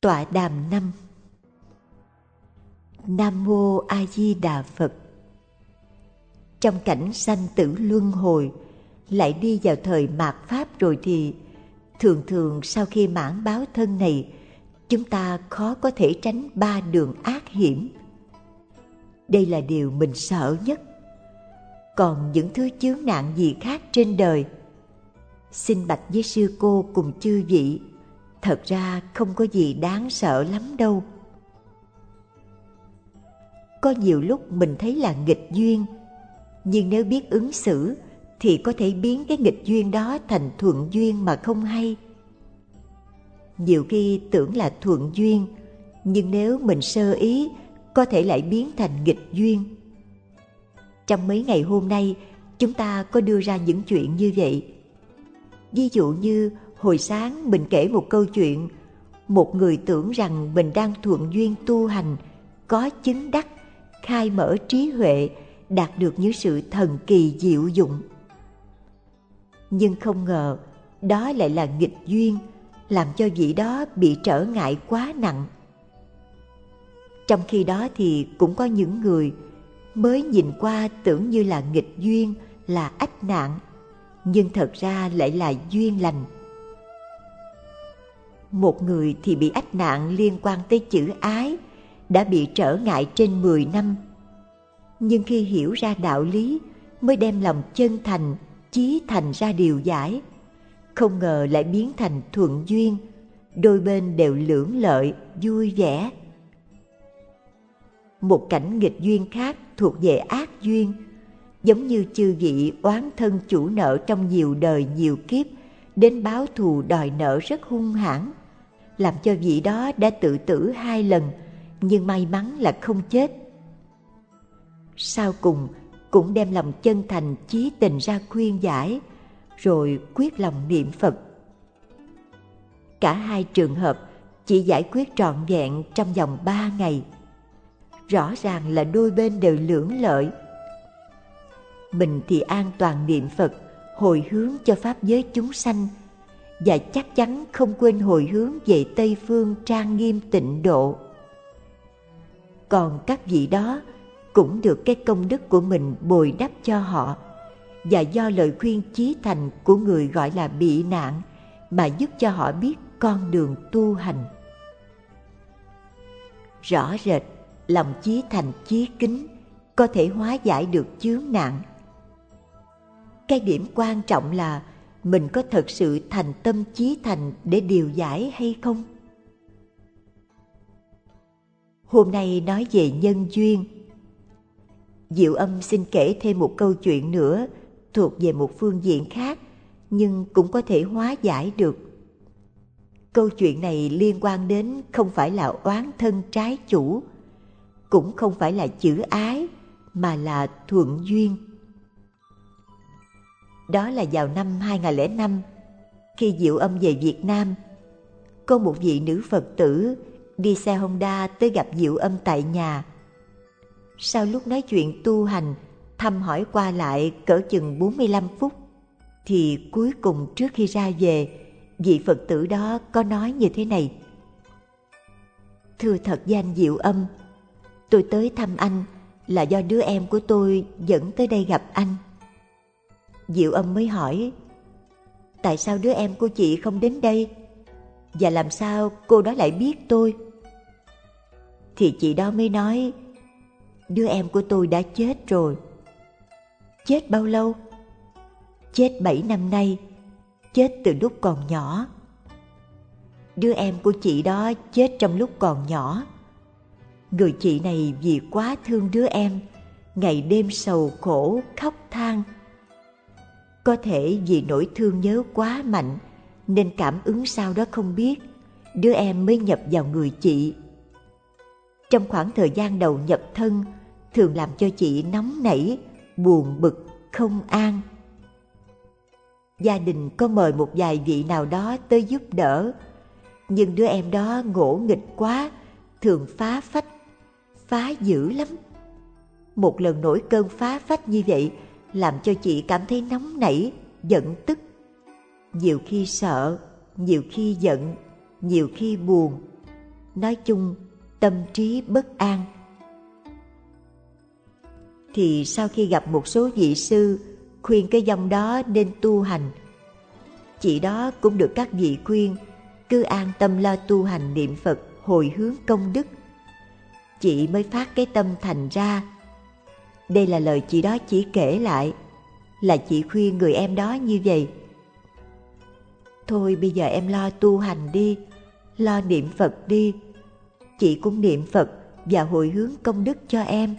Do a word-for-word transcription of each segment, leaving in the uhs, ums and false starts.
Tọa đàm năm. Nam Mô A Di Đà Phật. Trong cảnh sanh tử luân hồi, lại đi vào thời mạt Pháp rồi thì thường thường sau khi mãn báo thân này, chúng ta khó có thể tránh ba đường ác hiểm. Đây là điều mình sợ nhất. Còn những thứ chướng nạn gì khác trên đời, xin bạch với sư cô cùng chư vị, thật ra không có gì đáng sợ lắm đâu. Có nhiều lúc mình thấy là nghịch duyên, nhưng nếu biết ứng xử thì có thể biến cái nghịch duyên đó thành thuận duyên mà không hay. Nhiều khi tưởng là thuận duyên, nhưng nếu mình sơ ý, có thể lại biến thành nghịch duyên. Trong mấy ngày hôm nay, chúng ta có đưa ra những chuyện như vậy. Ví dụ như hồi sáng mình kể một câu chuyện, một người tưởng rằng mình đang thuận duyên tu hành, có chứng đắc, khai mở trí huệ, đạt được những sự thần kỳ diệu dụng. Nhưng không ngờ, đó lại là nghịch duyên, làm cho vị đó bị trở ngại quá nặng. Trong khi đó thì cũng có những người mới nhìn qua tưởng như là nghịch duyên, là ách nạn, nhưng thật ra lại là duyên lành. Một người thì bị ách nạn liên quan tới chữ ái, đã bị trở ngại trên mười năm. Nhưng khi hiểu ra đạo lý, mới đem lòng chân thành, chí thành ra điều giải. Không ngờ lại biến thành thuận duyên, đôi bên đều lưỡng lợi, vui vẻ. Một cảnh nghịch duyên khác thuộc về ác duyên, giống như chư vị oán thân chủ nợ trong nhiều đời nhiều kiếp, đến báo thù đòi nợ rất hung hãn, làm cho vị đó đã tự tử hai lần, nhưng may mắn là không chết. Sau cùng cũng đem lòng chân thành chí tình ra khuyên giải, rồi quyết lòng niệm Phật. Cả hai trường hợp chỉ giải quyết trọn vẹn trong vòng ba ngày. Rõ ràng là đôi bên đều lưỡng lợi. Mình thì an toàn niệm Phật, hồi hướng cho pháp giới chúng sanh, và chắc chắn không quên hồi hướng về Tây Phương trang nghiêm tịnh độ. Còn các vị đó cũng được cái công đức của mình bồi đắp cho họ, và do lời khuyên chí thành của người gọi là bị nạn mà giúp cho họ biết con đường tu hành. Rõ rệt, lòng chí thành chí kính có thể hóa giải được chướng nạn. Cái điểm quan trọng là mình có thật sự thành tâm chí thành để điều giải hay không? Hôm nay nói về nhân duyên. Diệu Âm xin kể thêm một câu chuyện nữa thuộc về một phương diện khác, nhưng cũng có thể hóa giải được. Câu chuyện này liên quan đến không phải là oán thân trái chủ, cũng không phải là chữ ái, mà là thuận duyên. Đó là vào năm hai không không năm, khi Diệu Âm về Việt Nam, có một vị nữ Phật tử đi xe Honda tới gặp Diệu Âm tại nhà. Sau lúc nói chuyện tu hành, thăm hỏi qua lại cỡ chừng bốn mươi lăm phút, thì cuối cùng trước khi ra về, vị Phật tử đó có nói như thế này: Thưa thật danh Diệu Âm, tôi tới thăm anh là do đứa em của tôi dẫn tới đây gặp anh. Diệu Âm mới hỏi: Tại sao đứa em của chị không đến đây? Và làm sao cô đó lại biết tôi? Thì chị đó mới nói: Đứa em của tôi đã chết rồi. Chết bao lâu? Chết bảy năm nay, chết từ lúc còn nhỏ. Đứa em của chị đó chết trong lúc còn nhỏ. Người chị này vì quá thương đứa em, ngày đêm sầu khổ khóc than. Có thể vì nỗi thương nhớ quá mạnh, nên cảm ứng sau đó không biết, đứa em mới nhập vào người chị. Trong khoảng thời gian đầu nhập thân, thường làm cho chị nóng nảy, buồn bực, không an. Gia đình có mời một vài vị nào đó tới giúp đỡ, nhưng đứa em đó ngỗ nghịch quá, thường phá phách, phá dữ lắm. Một lần nổi cơn phá phách như vậy làm cho chị cảm thấy nóng nảy, giận tức. Nhiều khi sợ, nhiều khi giận, nhiều khi buồn. nói chung tâm trí bất an. Thì sau khi gặp một số vị sư khuyên cái dòng đó nên tu hành, chị đó cũng được các vị khuyên cứ an tâm lo tu hành niệm Phật hồi hướng công đức. Chị mới phát cái tâm thành ra. Đây là lời chị đó chỉ kể lại, là chị khuyên người em đó như vậy. Thôi bây giờ em lo tu hành đi, lo niệm Phật đi. Chị cũng niệm Phật và hồi hướng công đức cho em.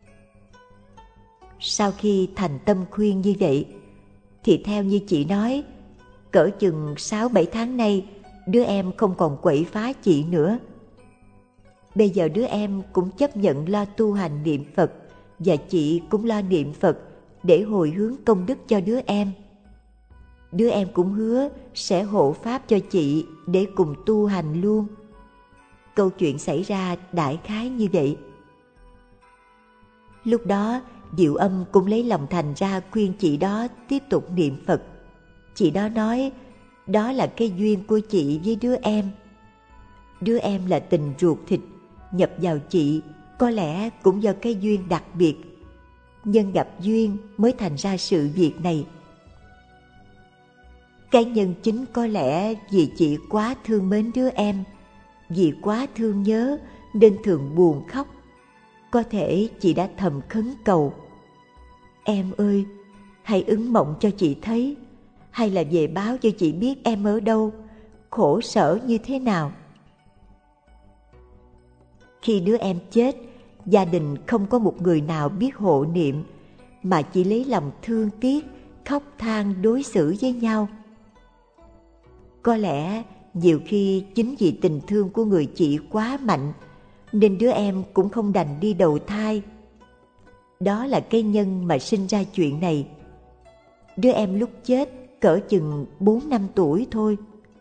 Sau khi thành tâm khuyên như vậy, thì theo như chị nói, cỡ chừng sáu bảy tháng nay, đứa em không còn quậy phá chị nữa. Bây giờ đứa em cũng chấp nhận lo tu hành niệm Phật, và chị cũng lo niệm Phật để hồi hướng công đức cho đứa em. Đứa em cũng hứa sẽ hộ pháp cho chị để cùng tu hành luôn. Câu chuyện xảy ra đại khái như vậy. Lúc đó, Diệu Âm cũng lấy lòng thành ra khuyên chị đó tiếp tục niệm Phật. Chị đó nói, đó là cái duyên của chị với đứa em. Đứa em là tình ruột thịt, nhập vào chị có lẽ cũng do cái duyên đặc biệt. Nhân gặp duyên mới thành ra sự việc này. Cái nhân chính có lẽ vì chị quá thương mến đứa em, vì quá thương nhớ nên thường buồn khóc. Có thể chị đã thầm khấn cầu, em ơi, hãy ứng mộng cho chị thấy, hay là về báo cho chị biết em ở đâu, khổ sở như thế nào. Khi đứa em chết, gia đình không có một người nào biết hộ niệm, mà chỉ lấy lòng thương tiếc, khóc than đối xử với nhau. Có lẽ nhiều khi chính vì tình thương của người chị quá mạnh, nên đứa em cũng không đành đi đầu thai. Đó là cái nhân mà sinh ra chuyện này. Đứa em lúc chết cỡ chừng bốn năm tuổi thôi.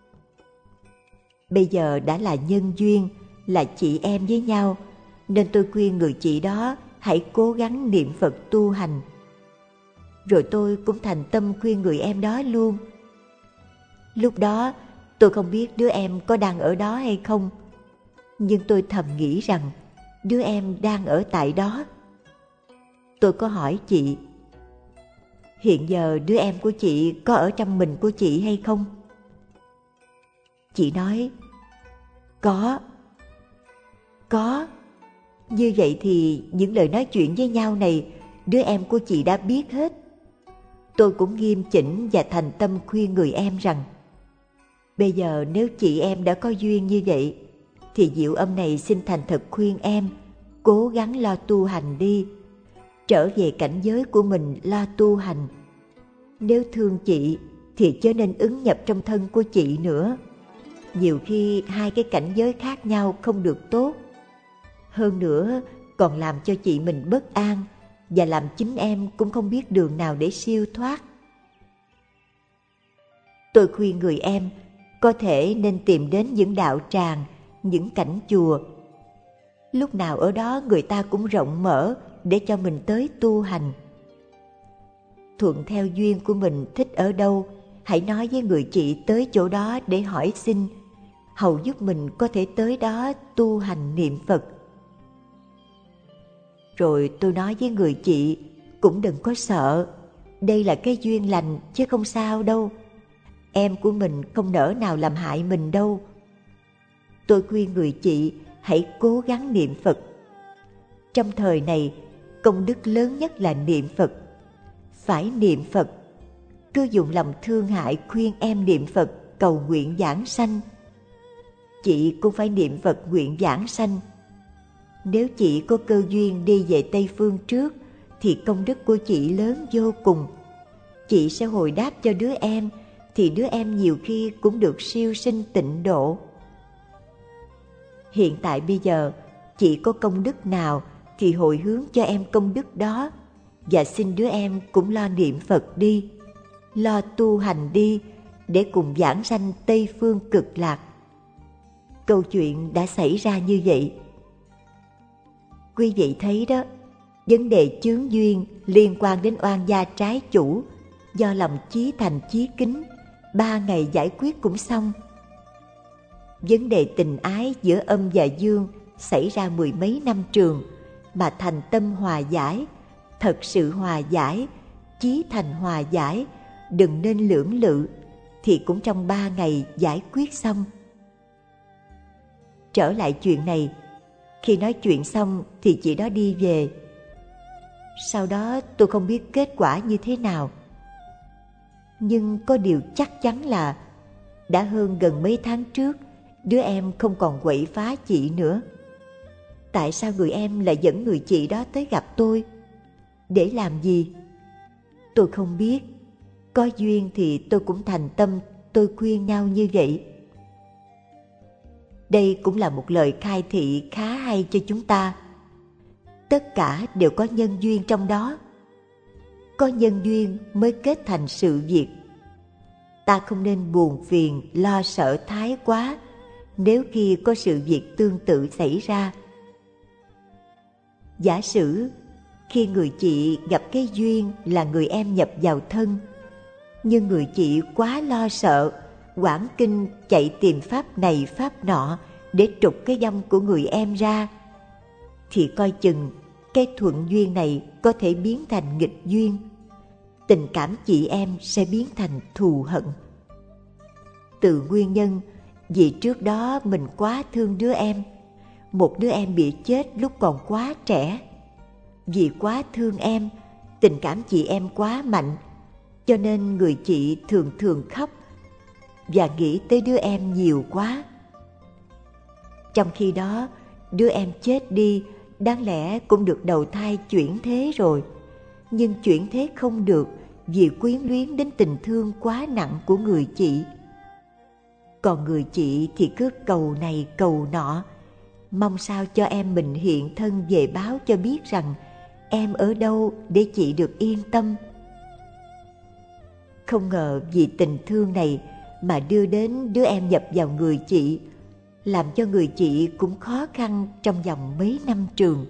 Bây giờ đã là nhân duyên, là chị em với nhau, nên tôi khuyên người chị đó hãy cố gắng niệm Phật tu hành. Rồi tôi cũng thành tâm khuyên người em đó luôn. Lúc đó tôi không biết đứa em có đang ở đó hay không, nhưng tôi thầm nghĩ rằng đứa em đang ở tại đó. Tôi có hỏi chị, hiện giờ đứa em của chị có ở trong mình của chị hay không? Chị nói, có. Có. Như vậy thì những lời nói chuyện với nhau này, đứa em của chị đã biết hết. Tôi cũng nghiêm chỉnh và thành tâm khuyên người em rằng, bây giờ nếu chị em đã có duyên như vậy, thì Diệu Âm này xin thành thật khuyên em cố gắng lo tu hành đi, trở về cảnh giới của mình lo tu hành. Nếu thương chị thì chớ nên ứng nhập trong thân của chị nữa. Nhiều khi hai cái cảnh giới khác nhau không được tốt. Hơn nữa còn làm cho chị mình bất an, và làm chính em cũng không biết đường nào để siêu thoát. Tôi khuyên người em có thể nên tìm đến những đạo tràng, những cảnh chùa. Lúc nào ở đó người ta cũng rộng mở để cho mình tới tu hành. Thuận theo duyên của mình thích ở đâu, hãy nói với người chị tới chỗ đó để hỏi xin, hầu giúp mình có thể tới đó tu hành niệm Phật. Rồi tôi nói với người chị cũng đừng có sợ, đây là cái duyên lành chứ không sao đâu. Em của mình không nỡ nào làm hại mình đâu. Tôi khuyên người chị hãy cố gắng niệm Phật. Trong thời này, công đức lớn nhất là niệm Phật. Phải niệm Phật. Cứ dùng lòng thương hại khuyên em niệm Phật cầu nguyện vãng sanh. Chị cũng phải niệm Phật nguyện vãng sanh. Nếu chị có cơ duyên đi về Tây Phương trước, thì công đức của chị lớn vô cùng. Chị sẽ hồi đáp cho đứa em, thì đứa em nhiều khi cũng được siêu sinh tịnh độ. Hiện tại bây giờ, chị có công đức nào thì hồi hướng cho em công đức đó, và xin đứa em cũng lo niệm Phật đi, lo tu hành đi, để cùng vãng sanh Tây Phương cực lạc. Câu chuyện đã xảy ra như vậy. Quý vị thấy đó, vấn đề chướng duyên liên quan đến oan gia trái chủ, do lòng chí thành chí kính, ba ngày giải quyết cũng xong. vấn đề tình ái giữa âm và dương xảy ra mười mấy năm trường, mà thành tâm hòa giải, thật sự hòa giải, chí thành hòa giải, đừng nên lưỡng lự, thì cũng trong ba ngày giải quyết xong. Trở lại chuyện này, khi nói chuyện xong thì chị đó đi về. Sau đó tôi không biết kết quả như thế nào. Nhưng có điều chắc chắn là đã hơn gần mấy tháng trước, đứa em không còn quậy phá chị nữa. Tại sao người em lại dẫn người chị đó tới gặp tôi? Để làm gì? Tôi không biết. Có duyên thì tôi cũng thành tâm tôi khuyên nhau như vậy. Đây cũng là một lời khai thị khá hay cho chúng ta. Tất cả đều có nhân duyên trong đó. Có nhân duyên mới kết thành sự việc. Ta không nên buồn phiền, lo sợ thái quá nếu khi có sự việc tương tự xảy ra. Giả sử khi người chị gặp cái duyên là người em nhập vào thân, nhưng người chị quá lo sợ, quảng kinh chạy tìm pháp này pháp nọ để trục cái vong của người em ra, thì coi chừng cái thuận duyên này có thể biến thành nghịch duyên. Tình cảm chị em sẽ biến thành thù hận. Từ nguyên nhân vì trước đó mình quá thương đứa em, một đứa em bị chết lúc còn quá trẻ. Vì quá thương em, tình cảm chị em quá mạnh, cho nên người chị thường thường khóc và nghĩ tới đứa em nhiều quá. Trong khi đó, đứa em chết đi đáng lẽ cũng được đầu thai chuyển thế rồi, nhưng chuyển thế không được vì quyến luyến đến tình thương quá nặng của người chị. Còn người chị thì cứ cầu này cầu nọ, mong sao cho em mình hiện thân về báo cho biết rằng em ở đâu để chị được yên tâm. Không ngờ vì tình thương này mà đưa đến đứa em nhập vào người chị, làm cho người chị cũng khó khăn trong vòng mấy năm trường.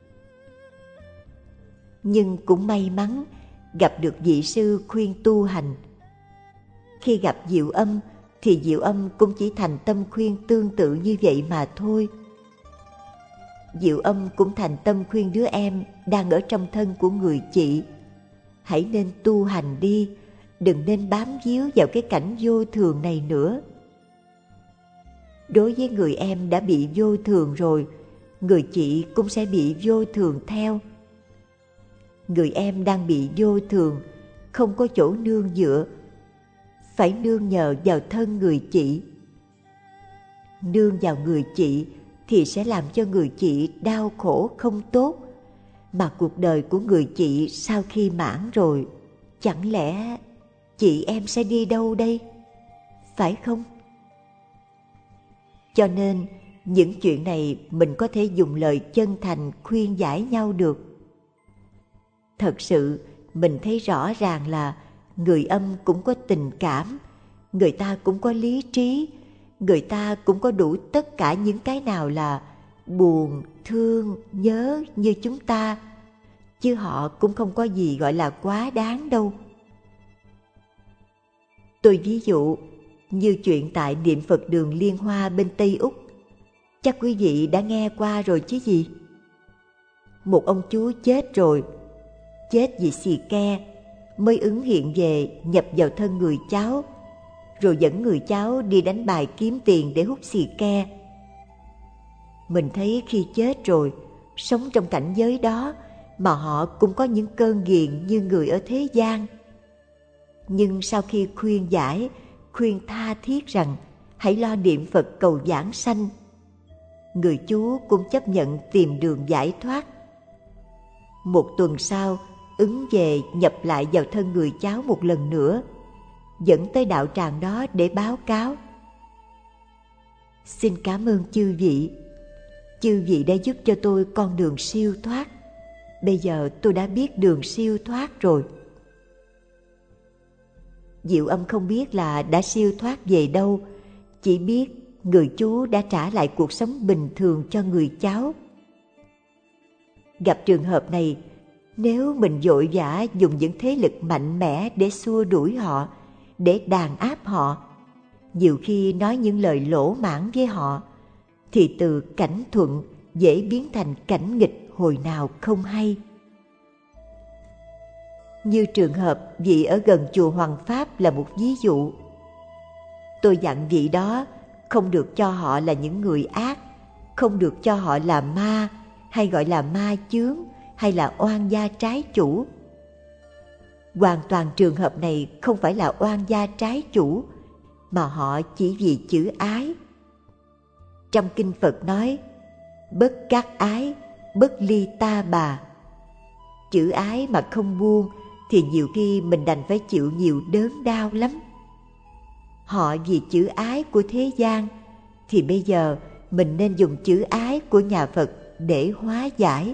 Nhưng cũng may mắn gặp được vị sư khuyên tu hành. Khi gặp Diệu Âm thì Diệu Âm cũng chỉ thành tâm khuyên tương tự như vậy mà thôi. Diệu Âm cũng thành tâm khuyên đứa em đang ở trong thân của người chị: hãy nên tu hành đi, đừng nên bám víu vào cái cảnh vô thường này nữa. Đối với người em đã bị vô thường rồi, người chị cũng sẽ bị vô thường theo. Người em đang bị vô thường, không có chỗ nương dựa, phải nương nhờ vào thân người chị. Nương vào người chị thì sẽ làm cho người chị đau khổ không tốt, mà cuộc đời của người chị sau khi mãn rồi, chẳng lẽ chị em sẽ đi đâu đây? Phải không? Cho nên những chuyện này mình có thể dùng lời chân thành khuyên giải nhau được. Thật sự mình thấy rõ ràng là người âm cũng có tình cảm, người ta cũng có lý trí, người ta cũng có đủ tất cả những cái nào là buồn, thương, nhớ như chúng ta, chứ họ cũng không có gì gọi là quá đáng đâu. Tôi ví dụ như chuyện tại Niệm Phật đường Liên Hoa bên Tây Úc, chắc quý vị đã nghe qua rồi chứ gì. Một ông chú chết rồi, chết vì xì ke, mới ứng hiện về nhập vào thân người cháu, rồi dẫn người cháu đi đánh bài kiếm tiền để hút xì ke. Mình thấy khi chết rồi, sống trong cảnh giới đó mà họ cũng có những cơn nghiện như người ở thế gian. Nhưng sau khi khuyên giải, khuyên tha thiết rằng hãy lo niệm Phật cầu vãng sanh, người chú cũng chấp nhận tìm đường giải thoát. Một tuần sau, ứng về nhập lại vào thân người cháu một lần nữa, dẫn tới đạo tràng đó để báo cáo. Xin cảm ơn chư vị. Chư vị đã giúp cho tôi con đường siêu thoát. Bây giờ tôi đã biết đường siêu thoát rồi. Diệu Âm không biết là đã siêu thoát về đâu, chỉ biết người chú đã trả lại cuộc sống bình thường cho người cháu. Gặp trường hợp này, nếu mình vội vã dùng những thế lực mạnh mẽ để xua đuổi họ, để đàn áp họ, nhiều khi nói những lời lỗ mãng với họ, thì từ cảnh thuận dễ biến thành cảnh nghịch hồi nào không hay. Như trường hợp vị ở gần chùa Hoàng Pháp là một ví dụ. Tôi dặn vị đó không được cho họ là những người ác, không được cho họ là ma, hay gọi là ma chướng, hay là oan gia trái chủ. Hoàn toàn trường hợp này không phải là oan gia trái chủ, mà họ chỉ vì chữ ái. Trong kinh Phật nói, bất các ái, bất ly ta bà. Chữ ái mà không buông thì nhiều khi mình đành phải chịu nhiều đớn đau lắm. Họ vì chữ ái của thế gian, thì bây giờ mình nên dùng chữ ái của nhà Phật để hóa giải.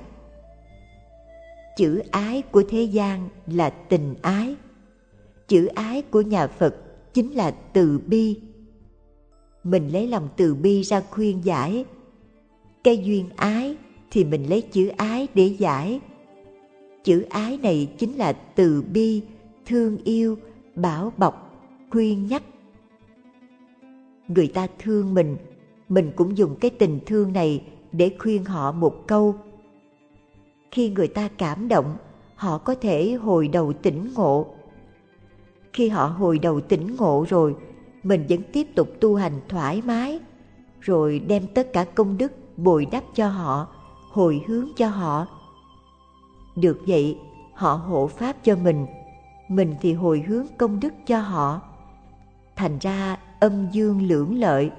Chữ ái của thế gian là tình ái. Chữ ái của nhà Phật chính là từ bi. Mình lấy lòng từ bi ra khuyên giải. Cái duyên ái thì mình lấy chữ ái để giải. Chữ ái này chính là từ bi, thương yêu, bảo bọc, khuyên nhắc. Người ta thương mình, mình cũng dùng cái tình thương này để khuyên họ một câu. Khi người ta cảm động, họ có thể hồi đầu tỉnh ngộ. Khi họ hồi đầu tỉnh ngộ rồi, mình vẫn tiếp tục tu hành thoải mái, rồi đem tất cả công đức bồi đắp cho họ, hồi hướng cho họ. Được vậy, họ hộ pháp cho mình, mình thì hồi hướng công đức cho họ. Thành ra âm dương lưỡng lợi.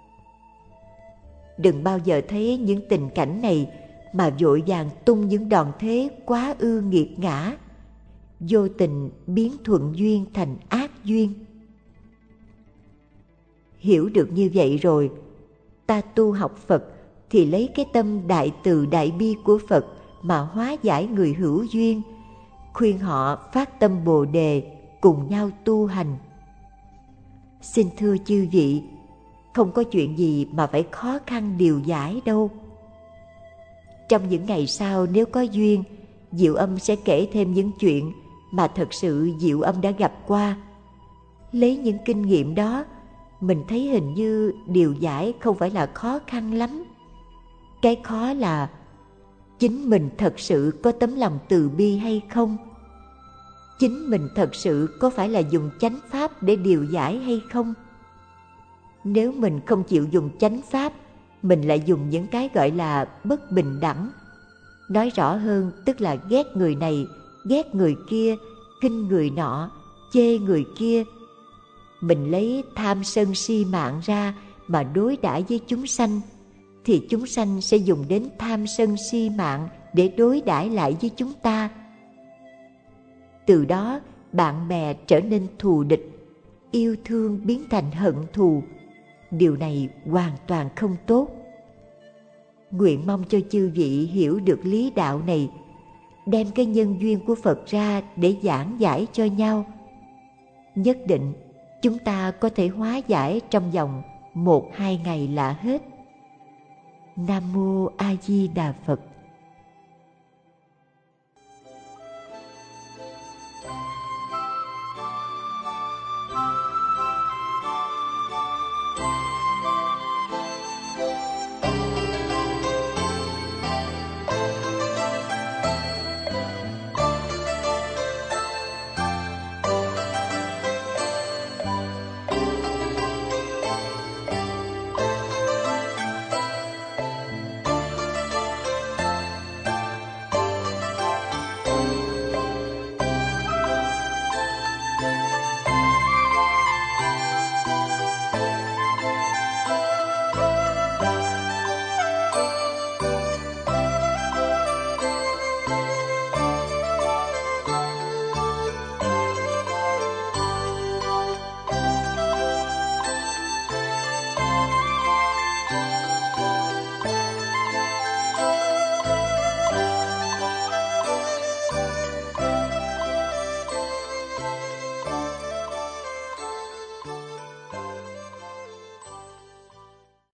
Đừng bao giờ thấy những tình cảnh này mà vội vàng tung những đòn thế quá ư nghiệt ngã, vô tình biến thuận duyên thành ác duyên. Hiểu được như vậy rồi, ta tu học Phật thì lấy cái tâm đại từ đại bi của Phật mà hóa giải người hữu duyên, khuyên họ phát tâm Bồ Đề, cùng nhau tu hành. Xin thưa chư vị, không có chuyện gì mà phải khó khăn điều giải đâu. Trong những ngày sau nếu có duyên, Diệu Âm sẽ kể thêm những chuyện mà thật sự Diệu Âm đã gặp qua. Lấy những kinh nghiệm đó, mình thấy hình như điều giải không phải là khó khăn lắm. Cái khó là chính mình thật sự có tấm lòng từ bi hay không? Chính mình thật sự có phải là dùng chánh pháp để điều giải hay không? Nếu mình không chịu dùng chánh pháp, mình lại dùng những cái gọi là bất bình đẳng. Nói rõ hơn tức là ghét người này, ghét người kia, khinh người nọ, chê người kia. Mình lấy tham sân si mạng ra mà đối đãi với chúng sanh, thì chúng sanh sẽ dùng đến tham sân si mạng để đối đãi lại với chúng ta. Từ đó bạn bè trở nên thù địch, yêu thương biến thành hận thù. Điều này hoàn toàn không tốt. Nguyện mong cho chư vị hiểu được lý đạo này, đem cái nhân duyên của Phật ra để giảng giải cho nhau. Nhất định chúng ta có thể hóa giải trong vòng một hai ngày là hết. Nam mô A Di Đà Phật.